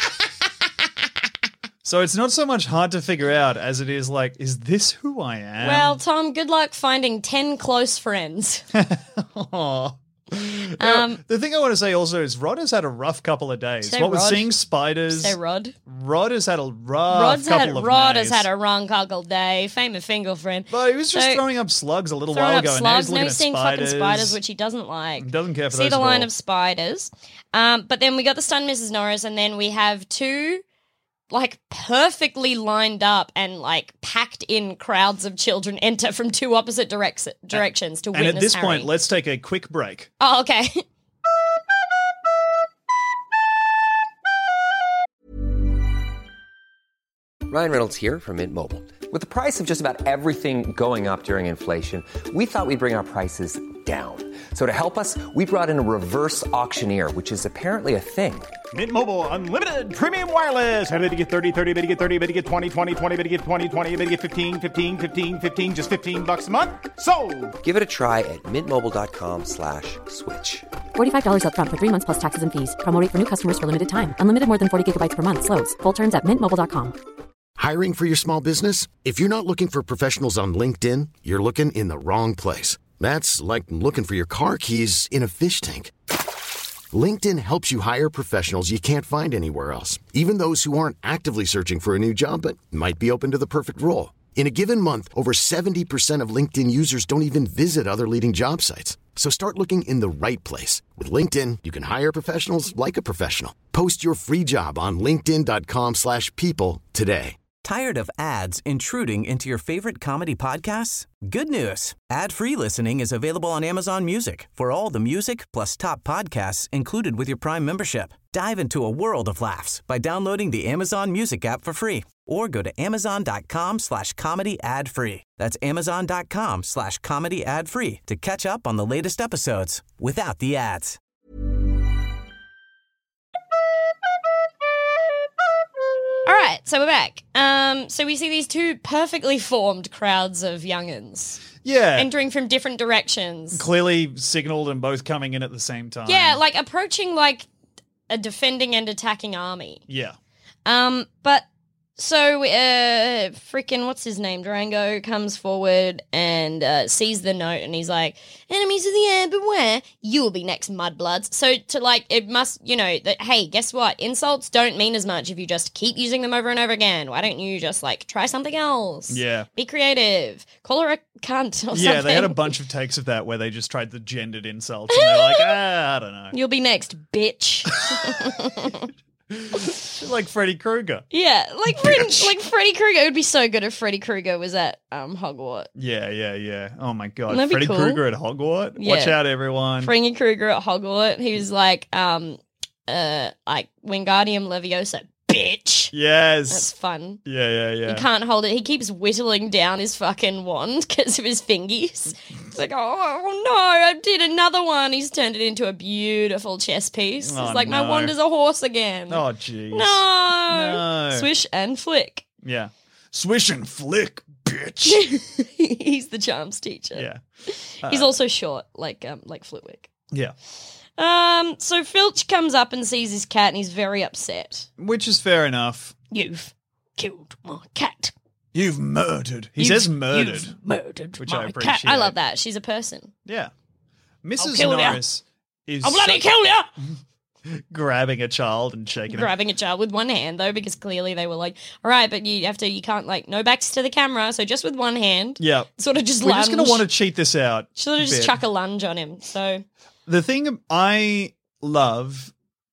So it's not so much hard to figure out as it is like, is this who I am? Well, Tom, good luck finding ten close friends. Aw. Um, the thing I want to say also is Rod has had a rough couple of days. Say What with Rod. seeing spiders, Say Rod. Rod has had a rough Rod's couple had of Rod days. has had a wrong cuckold day. Famous finger friend. But he was just So- throwing up slugs a little Throwing while up ago, and now he's slugs, looking no at seeing spiders. fucking spiders, which he doesn't like. He doesn't care for See those the at line all. of spiders. Um, but then we got the stunned Missus Norris, and then we have two, like, perfectly lined up and, like, packed in crowds of children enter from two opposite direct- directions to And witness at this Harry. point, let's take a quick break. Oh, okay. Ryan Reynolds here from Mint Mobile. With the price of just about everything going up during inflation, we thought we'd bring our prices down. So to help us, we brought in a reverse auctioneer, which is apparently a thing. Mint Mobile Unlimited Premium Wireless. How to get thirty, thirty, how to get thirty, how to get twenty, twenty, twenty, how to get twenty, twenty, how to get fifteen, fifteen, fifteen, fifteen, just fifteen bucks a month? Sold! Give it a try at mintmobile.com slash switch. forty-five dollars up front for three months plus taxes and fees. Promo rate for new customers for limited time. Unlimited more than forty gigabytes per month. Slows full terms at mint mobile dot com. Hiring for your small business? If you're not looking for professionals on LinkedIn, you're looking in the wrong place. That's like looking for your car keys in a fish tank. LinkedIn helps you hire professionals you can't find anywhere else, even those who aren't actively searching for a new job but might be open to the perfect role. In a given month, over seventy percent of LinkedIn users don't even visit other leading job sites. So start looking in the right place. With LinkedIn, you can hire professionals like a professional. Post your free job on linkedin dot com slash people today. Tired of ads intruding into your favorite comedy podcasts? Good news. Ad-free listening is available on Amazon Music for all the music plus top podcasts included with your Prime membership. Dive into a world of laughs by downloading the Amazon Music app for free or go to amazon.com slash comedy ad-free. That's amazon.com slash comedy ad-free to catch up on the latest episodes without the ads. All right, so we're back. Um, so we see these two perfectly formed crowds of young'uns Yeah. entering from different directions. Clearly signaled and both coming in at the same time. Yeah, like approaching like a defending and attacking army. Yeah. Um, but so uh, freaking what's his name? Durango comes forward and uh, sees the note, and he's like, "Enemies of the air, beware! You will be next, mudbloods." So to like, it must, you know, that hey, guess what? Insults don't mean as much if you just keep using them over and over again. Why don't you just like try something else? Yeah. Be creative. Call her a cunt or something. Yeah, they had a bunch of takes of that where they just tried the gendered insults and they're like, ah, I don't know. You'll be next, bitch. Like Freddy Krueger. Yeah, like Fred, like Freddy Krueger. It would be so good if Freddy Krueger was at um Hogwarts. Yeah, yeah, yeah. Oh my god. That'd be Freddy cool. Krueger at Hogwarts? Yeah. Watch out, everyone. Freddy Krueger at Hogwarts. He was like, um, uh, like Wingardium Leviosa, bitch. Yes. That's fun. Yeah, yeah, yeah. He can't hold it. He keeps whittling down his fucking wand because of his fingies. It's like, oh no, I did another one. He's turned it into a beautiful chess piece. Oh, it's like no. my wand is a horse again. Oh, jeez. No. No. Swish and flick. Yeah. Swish and flick, bitch. He's the charms teacher. Yeah. He's also short, like um, like Flitwick. Yeah. Um. So Filch comes up and sees his cat, and he's very upset. Which is fair enough. You've killed my cat. You've murdered. He You've- says murdered. You've murdered Which my I appreciate. cat. I love that. She's a person. Yeah. I'll Missus kill ya. Norris is I'll bloody so- kill ya! grabbing a child and shaking him. Grabbing a child with one hand though, because clearly they were like, all right, but you have to, you can't like no backs to the camera, so just with one hand. Yeah. Sort of just We're lunge. just going to want to cheat this out. Sort of just bit. chuck a lunge on him. So The thing I love,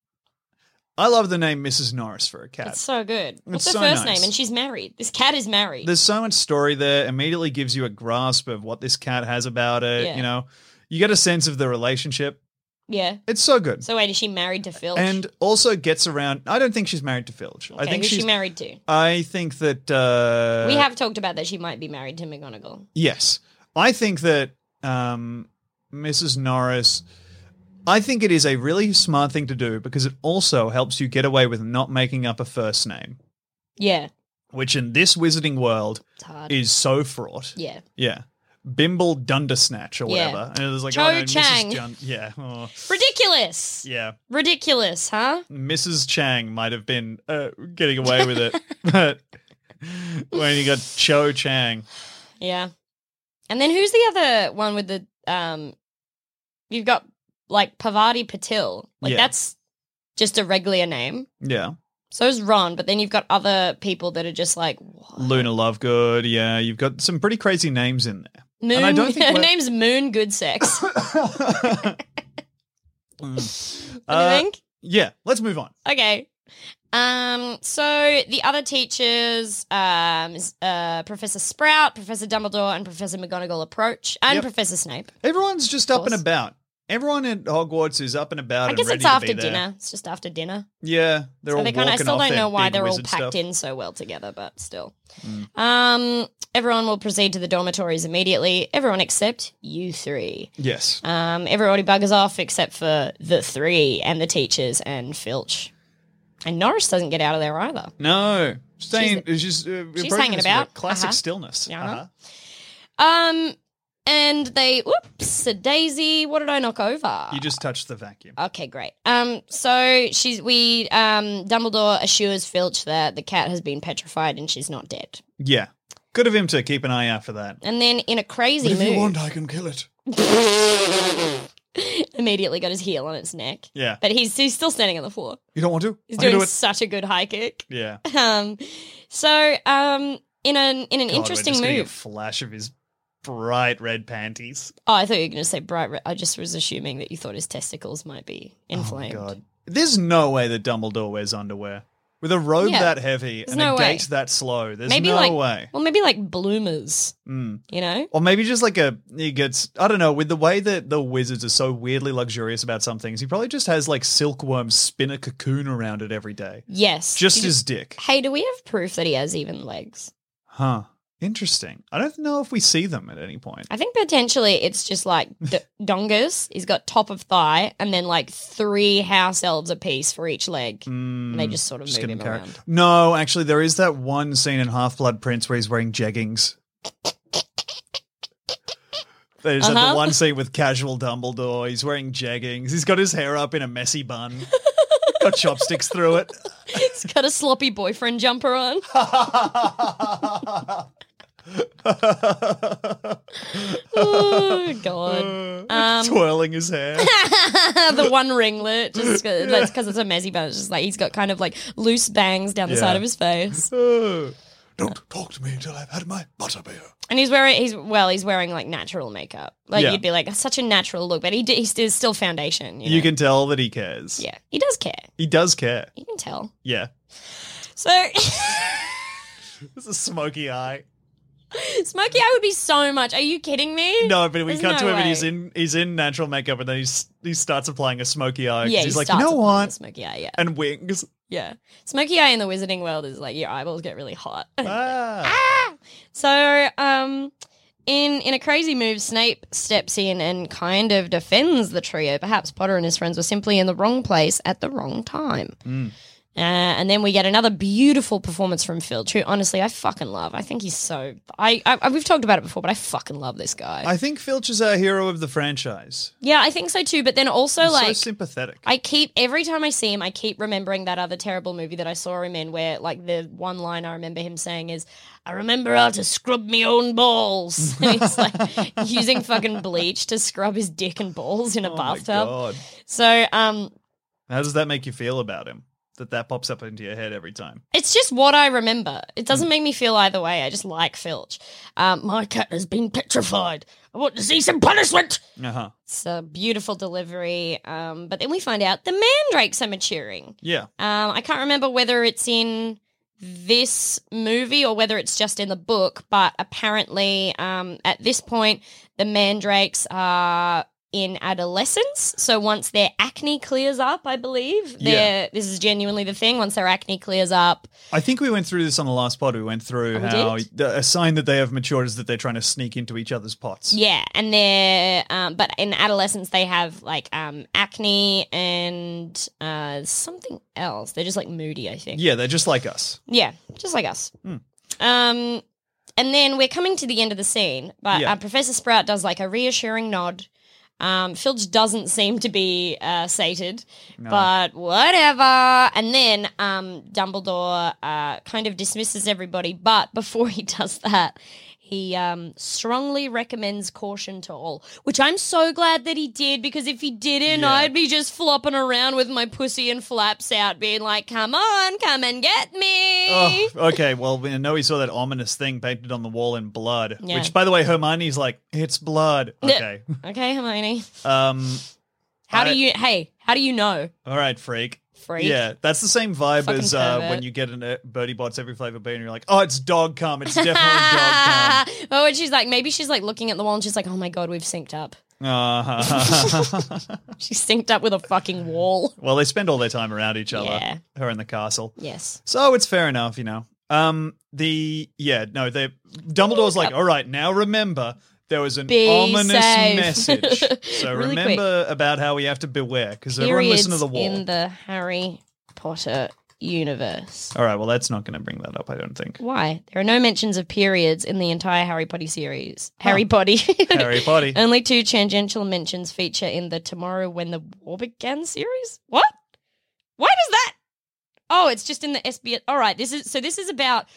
I love the name Missus Norris for a cat. it's so good. What's It's her so first nice. name? And she's married. This cat is married. There's so much story there. Immediately gives you a grasp of what this cat has about it. Yeah. You know, you get a sense of the relationship. yeah. It's so good. So wait, is she married to Filch? And also gets around. I don't think she's married to Filch. okay, I think who's she's she married to? I think that uh, we have talked about that she might be married to McGonagall. Yes, I think that um, Missus Norris. I think it is a really smart thing to do because it also helps you get away with not making up a first name, Yeah. which in this wizarding world It's hard. is so fraught. yeah. Yeah. Bimble Dundersnatch or Yeah. whatever. And it was like, Cho oh no, Missus Chang. Jun- yeah. Oh. Ridiculous. Yeah. Ridiculous, huh? Missus Chang might have been uh, getting away with it. But when you got Cho Chang. Yeah. And then who's the other one with the um you've got like Pavati Patil. Like Yeah. that's just a regular name. Yeah. So is Ron, but then you've got other people that are just like what? Luna Lovegood. Yeah. You've got some pretty crazy names in there. Moon. And I don't think her we're- name's Moon Good Sex. What do you Uh, think? Yeah. Let's move on. Okay. Um, so the other teachers, um, is, uh, Professor Sprout, Professor Dumbledore, and Professor McGonagall approach, and Yep. Professor Snape. Everyone's just up and course. about. Everyone at Hogwarts is up and about. I and guess ready it's to after be there. dinner. It's just after dinner. Yeah, they're so all they kind of, I walking still off don't their know why big they're all wizard packed stuff. in so well together, but still. Mm. Um, everyone will proceed to the dormitories immediately. Everyone except you three. Yes. Um, everybody buggers off except for the three and the teachers and Filch. And Norris doesn't get out of there either. No. Staying. She's, just, uh, she's approaching hanging us with about. a Classic Uh-huh. stillness. Yeah. Uh-huh. Um, and they, whoops, a daisy. What did I knock over? You just touched the vacuum. Okay, great. Um, so she's we um Dumbledore assures Filch that the cat has been petrified and she's not dead. Yeah. Good of him to keep an eye out for that. And then in a crazy move, I can kill it. immediately got his heel on its neck. Yeah. But he's he's still standing on the floor. You don't want to? He's I can doing do it. such a good high kick. Yeah. Um, so um, in an in an God, interesting we're just getting move. a flash of his bright red panties. Oh, I thought you were going to say bright red. I just was assuming that you thought his testicles might be inflamed. Oh, God. There's no way that Dumbledore wears underwear. With a robe Yeah. that heavy There's and no a way. gate that slow, there's Maybe no like way. well, maybe like bloomers. Mm. You know. Or maybe just like a, he gets, I don't know, with the way that the wizards are so weirdly luxurious about some things, he probably just has like silkworms spin a cocoon around it every day. Yes. Just Do you- his dick. Hey, do we have proof that he has even legs? Huh. Interesting. I don't know if we see them at any point. I think potentially it's just like d- dongas. He's got top of thigh and then like three house elves apiece for each leg. and they just sort of Just move getting him carried- around. No, actually, there is that one scene in Half-Blood Prince where he's wearing jeggings. There's like, Uh-huh. the one scene with casual Dumbledore. He's wearing jeggings. He's got his hair up in a messy bun. Got chopsticks through it. He's got a sloppy boyfriend jumper on. Oh, God. Um, Twirling his hair. the one ringlet, just because it's a messy bun. It's just like he's got kind of like loose bangs down the Yeah. side of his face. Oh. Don't talk to me until I've had my butterbeer. And he's wearing, he's well, he's wearing like natural makeup. Like Yeah. you'd be like, such a natural look, but he d- he's still, still foundation. You, know? You can tell that he cares. Yeah, he does care. He does care. You can tell. Yeah. So, It's a smoky eye. Smokey Eye would be so much. Are you kidding me? No, but we There's cut no to him and way. he's in he's in natural makeup and then he's, he starts applying a smoky eye. 'cause Yeah, he's he like, starts you know applying what? the Smokey Eye, yeah. And wings. Yeah. Smoky Eye in the Wizarding World is like your eyeballs get really hot. Ah. Ah! So, um, in in a crazy move, Snape steps in and kind of defends the trio. Perhaps Potter and his friends were simply in the wrong place at the wrong time. Mm. Uh, and then we get another beautiful performance from Filch, who honestly I fucking love. I think he's so. I, I we've talked about it before, but I fucking love this guy. I think Filch is our hero of the franchise. Yeah, I think so too. But then also He's like so sympathetic. I keep every time I see him, I keep remembering that other terrible movie that I saw him in, where like the one line I remember him saying is, "I remember how to scrub me own balls." And he's like using fucking bleach to scrub his dick and balls in a oh bathtub. My God. So, um, how does that make you feel about him? That that pops up into your head every time. It's just what I remember. It doesn't make me feel either way. I just like Filch. Um, my cat has been petrified. I want to see some punishment. Uh-huh. It's a beautiful delivery. Um, but then we find out the mandrakes are maturing. Yeah. Um, I can't remember whether it's in this movie or whether it's just in the book, but apparently um, at this point, the mandrakes are in adolescence. So once their acne clears up, I believe, Yeah. this is genuinely the thing. Once their acne clears up. I think we went through this on the last pod. We went through Oh, we how did? the- a sign that they have matured is that they're trying to sneak into each other's pots. Yeah, and they're, um, but in adolescence they have like um, acne and uh, something else. They're just like moody, I think. Yeah, they're just like us. Yeah, just like us. Hmm. Um, and then we're coming to the end of the scene, but Yeah. uh, Professor Sprout does like a reassuring nod. Um, Filch doesn't seem to be uh, sated, No. but whatever. And then um, Dumbledore uh, kind of dismisses everybody, but before he does that, he um, strongly recommends caution to all, which I'm so glad that he did, because if he didn't, Yeah. I'd be just flopping around with my pussy and flaps out, being like, come on, come and get me. Oh, okay. Well, we know we saw that ominous thing painted on the wall in blood, Yeah. which, by the way, Hermione's like, it's blood. Okay. Okay, Hermione. um. How I- do you, hey, how do you know? All right, freak. Freak? Yeah, that's the same vibe Fucking as uh, pervert. when you get a Birdie Bots every flavor bean and you're like, oh, it's dog cum. It's definitely dog cum. Oh, and she's like, maybe she's like looking at the wall and she's like, oh my God, we've synced up. Uh, She's synced up with a fucking wall. well, they spend all their time around each other. Yeah. Her in the castle. Yes. So it's fair enough, you know. Um, the yeah, no, they Dumbledore's like, all right, now remember there was an Be ominous safe." message. So Really remember about how we have to beware because everyone listen to the wall. in the Harry Potter universe. All right, well, that's not going to bring that up, I don't think. Why? There are no mentions of periods in the entire Harry Potter series. Harry Potter. Harry Potter. Only two tangential mentions feature in the Tomorrow When the War Began series. What? Why does that? Oh, it's just in the S B S. All right, this is so. This is about.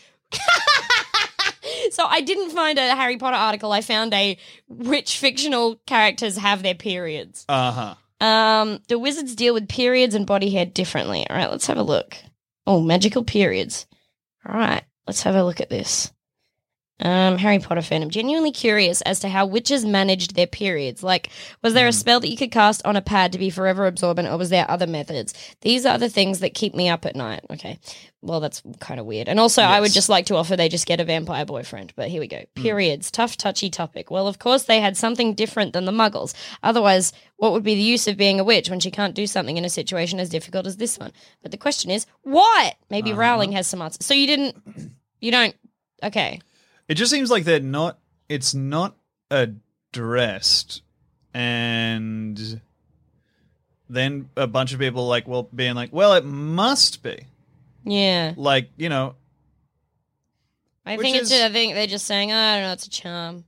So I didn't find a Harry Potter article. I found a which fictional characters have their periods. Uh huh. Um, the wizards deal with periods and body hair differently. All right, let's have a look. Oh, magical periods. All right, let's have a look at this. Um, Harry Potter fan. I'm genuinely curious as to how witches managed their periods. Like, was there a spell that you could cast on a pad to be forever absorbent, or was there other methods? These are the things that keep me up at night. Okay. Well, that's kind of weird. And also, I would Yes. just like to offer they just get a vampire boyfriend. But here we go. Periods. Tough, touchy topic. Well, of course, they had something different than the muggles. Otherwise, what would be the use of being a witch when she can't do something in a situation as difficult as this one? But the question is, what? Maybe Uh-huh. Rowling has some answers. So you didn't, you don't, okay. It just seems like they're not, it's not addressed. And then a bunch of people like, well, being like, well, it must be. Yeah. Like, you know, I Which think it's, is- I think they're just saying, oh, I don't know, it's a charm.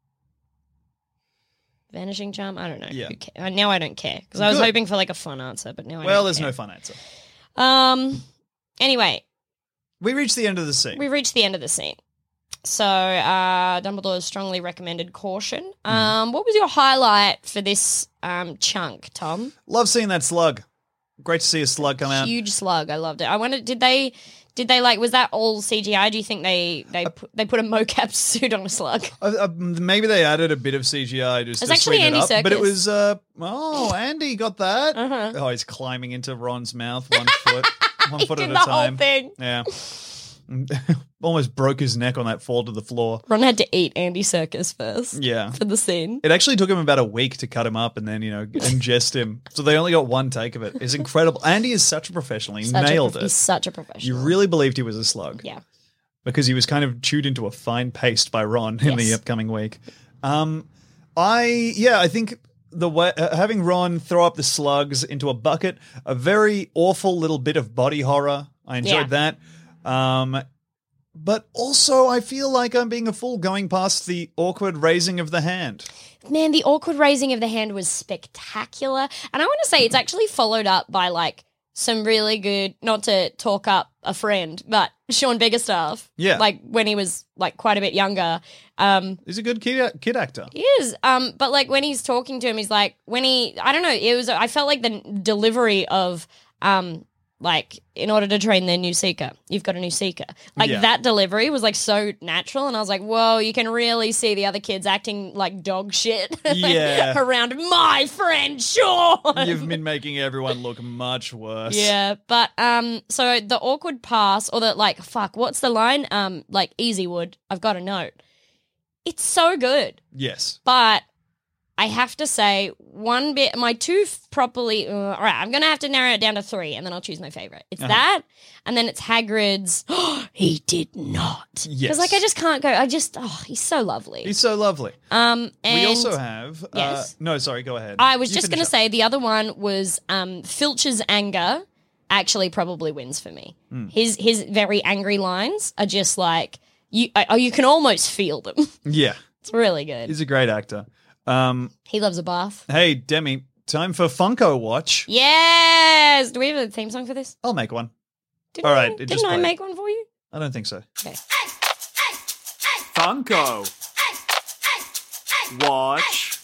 Vanishing charm? I don't know. Yeah. Who ca- Now I don't care. Because I was Good. hoping for like a fun answer, but now I well, don't there's care. no fun answer. Um, anyway, We reached the end of the scene. we reached the end of the scene. So, uh, Dumbledore has strongly recommended caution. Hmm. Um, what was your highlight for this um, chunk, Tom? Love seeing that slug. Great to see a slug come out. Huge slug. I loved it. I wondered, did they, did they like, was that all C G I? Do you think they they put, they put a mocap suit on a slug? Uh, uh, maybe they added a bit of C G I just It's to actually sweeten it Andy up, but it Serkis. was uh oh Andy got that. Uh-huh. Oh, he's climbing into Ron's mouth one foot, one He foot did at a the whole time. thing. Yeah. almost broke his neck on that fall to the floor. Ron had to eat Andy Serkis first. Yeah. For the scene. It actually took him about a week to cut him up and then, you know, ingest him. So they only got one take of it. It's incredible. Andy is such a professional. He Such a nailed prof- it. He's such a professional. You really believed he was a slug. Yeah. Because he was kind of chewed into a fine paste by Ron in the Yes. upcoming week. Um, I, yeah, I think the way, uh, having Ron throw up the slugs into a bucket, a very awful little bit of body horror. I enjoyed that. Um, but also I feel like I'm being a fool going past the awkward raising of the hand. Man, the awkward raising of the hand was spectacular. And I want to say it's actually followed up by like some really good, not to talk up a friend, but Sean Biggerstaff. Yeah. Like when he was like quite a bit younger. Um, He's a good kid, kid actor. He is. Um, but like when he's talking to him, he's like, when he, I don't know, it was, I felt like the delivery of, um, like, in order to train their new seeker, you've got a new seeker. Like, Yeah. that delivery was, like, so natural. And I was like, whoa, you can really see the other kids acting like dog shit Yeah. around my friend Sean. You've been making everyone look much worse. Yeah, but, um, so the awkward pass, or the, like, fuck, what's the line? Um, like, easy wood, I've got a note. It's so good. Yes. But I have to say, one bit, my two f- properly, uh, all right, I'm going to have to narrow it down to three, and then I'll choose my favorite. It's Uh-huh. that, and then it's Hagrid's, oh, he did not. Yes. Because, like, I just can't go, I just, oh, he's so lovely. He's so lovely. um, and we also have... Yes. Uh, no, sorry, go ahead. I was You just finish going to up. say the other one was um, Filch's anger actually probably wins for me. Hmm. His his very angry lines are just like, you, uh, you can almost feel them. Yeah. It's really good. He's a great actor. Um, he loves a bath. hey, Demi, time for Funko Watch. Yes! Do we have a theme song for this? I'll make one. Didn't All right, I, it didn't just I played. make one for you? I don't think so. Okay. Funko. Watch.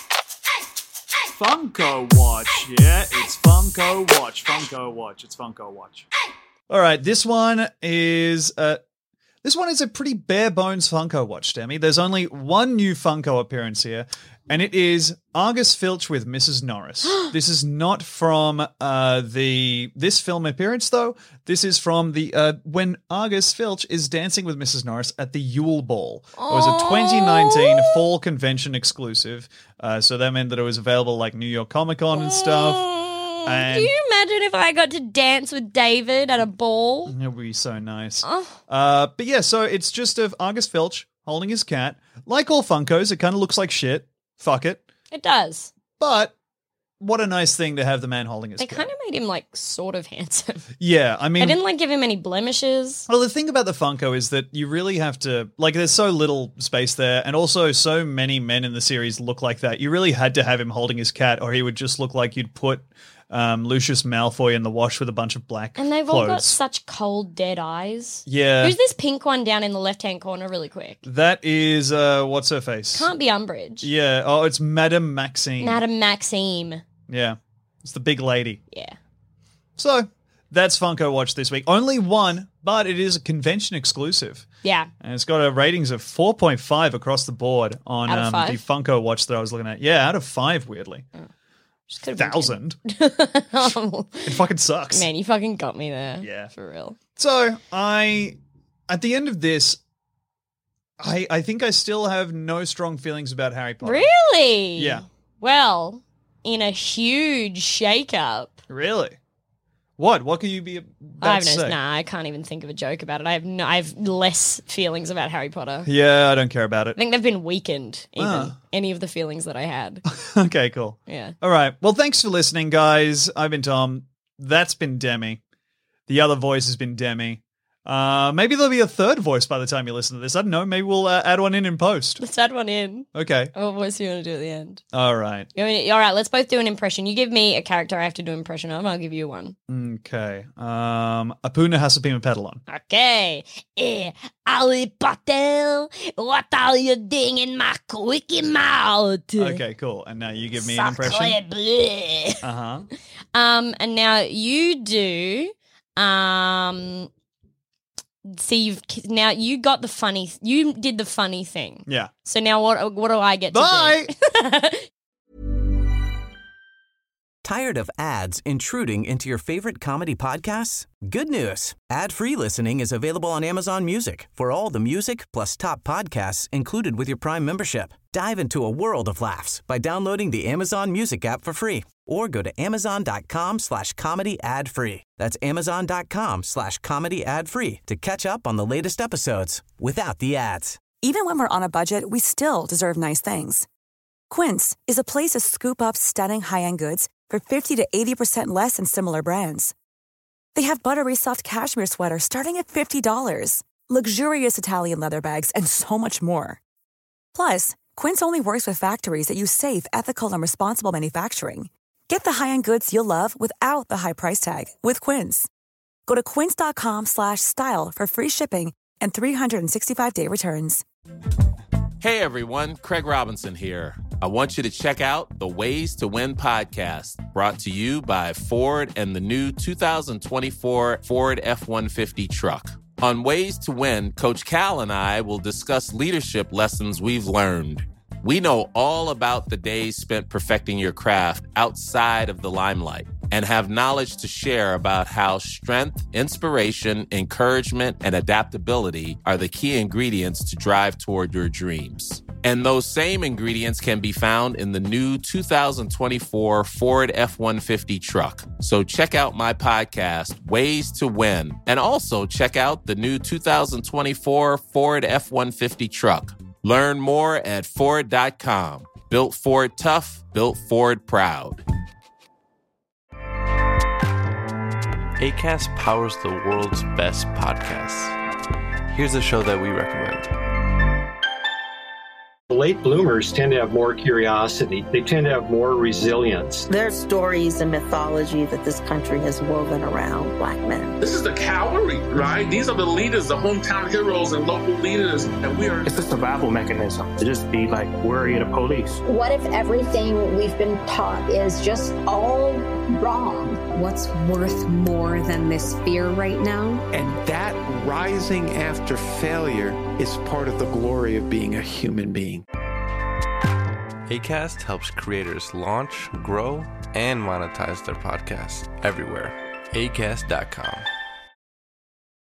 Funko Watch. Yeah, it's Funko Watch. Funko Watch. It's Funko Watch. All right, this one is... Uh, this one is a pretty bare bones Funko Watch, Demi. There's only one new Funko appearance here, and it is Argus Filch with Missus Norris. This is not from uh, the this film appearance, though. This is from the uh, when Argus Filch is dancing with Missus Norris at the Yule Ball. It was a twenty nineteen fall convention exclusive, uh, so that meant that it was available like New York Comic Con and stuff. And Can you imagine if I got to dance with David at a ball? it would be so nice. Oh. Uh, but yeah, so it's just of Argus Filch holding his cat. Like all Funkos, it kind of looks like shit. Fuck it. It does. But what a nice thing to have the man holding his They cat. kind of made him like sort of handsome. Yeah, I mean... They didn't like give him any blemishes. Well, the thing about the Funko is that you really have to, like, there's so little space there, and also so many men in the series look like that. You really had to have him holding his cat, or he would just look like you'd put um, Lucius Malfoy in the wash with a bunch of black And they've clothes. all got such cold, dead eyes. Yeah. Who's this pink one down in the left-hand corner really quick? That is, uh, what's her face? Can't be Umbridge. Yeah, oh, it's Madame Maxine. Madame Maxime. Yeah, it's the big lady. Yeah. So, that's Funko Watch this week. Only one, but it is a convention exclusive. Yeah. And it's got a ratings of four point five across the board on Out of um, five? the Funko Watch that I was looking at. Yeah, out of five, weirdly. Just could've been Thousand. Oh, It fucking sucks. man, you fucking got me there. Yeah. For real. So, I, at the end of this, I I think I still have no strong feelings about Harry Potter. Really? Yeah. Well, in a huge shakeup. Really? What? What can you be about I have to no, say? nah, I can't even think of a joke about it. I have no, I have less feelings about Harry Potter. Yeah, I don't care about I it. think they've been weakened, even Ah. any of the feelings that I had. Okay, cool. Yeah. All right. Well, thanks for listening, guys. I've been Tom. That's been Demi. The other voice has been Demi. Uh, maybe there'll be a third voice by the time you listen to this. I don't know. Maybe we'll uh, add one in in post. Let's add one in. Okay. What voice do you want to do at the end? All right. You want me to- all right, let's both do an impression. You give me a character I have to do an impression of, and I'll give you one. Okay. Um, Apuna Hasapima Pedalon. Okay. Eh, Harry Potter, what are you doing in my quickie mouth? Okay, cool. And now you give me an impression. Sacre bleu. Uh huh. Um, and now you do. Um, see, you've now you got the funny. You did the funny thing. Yeah. So now what? What do I get to Bye. do? Tired of ads intruding into your favorite comedy podcasts? Good news. Ad-free listening is available on Amazon Music for all the music plus top podcasts included with your Prime membership. Dive into a world of laughs by downloading the Amazon Music app for free or go to amazon.com slash comedy ad free. That's amazon.com slash comedy ad free to catch up on the latest episodes without the ads. Even when we're on a budget, we still deserve nice things. Quince is a place to scoop up stunning high-end goods for fifty to eighty percent less than similar brands. They have buttery soft cashmere sweaters starting at fifty dollars, luxurious Italian leather bags, and so much more. Plus, Quince only works with factories that use safe, ethical, and responsible manufacturing. Get the high-end goods you'll love without the high price tag with Quince. Go to quince.com slash style for free shipping and three sixty-five day returns. Hey everyone, Craig Robinson here. I want you to check out the Ways to Win podcast, brought to you by Ford and the new two thousand twenty-four Ford F one fifty truck. On Ways to Win, Coach Cal and I will discuss leadership lessons we've learned. We know all about the days spent perfecting your craft outside of the limelight and have knowledge to share about how strength, inspiration, encouragement, and adaptability are the key ingredients to drive toward your dreams. And those same ingredients can be found in the new two thousand twenty-four Ford F one fifty truck. So check out my podcast, Ways to Win, and also check out the new two thousand twenty-four Ford F one fifty truck. Learn more at Ford dot com. Built Ford tough, built Ford proud. Acast powers the world's best podcasts. Here's a show that we recommend. Late bloomers tend to have more curiosity. They tend to have more resilience. There's stories and mythology that this country has woven around Black men. This is the cavalry, right? These are the leaders, the hometown heroes and local leaders, and we are... It's a survival mechanism to just be like worried of police. What if everything we've been taught is just all wrong? What's worth more than this fear right now? And that rising after failure is part of the glory of being a human being. Acast helps creators launch, grow, and monetize their podcasts everywhere. Acast dot com.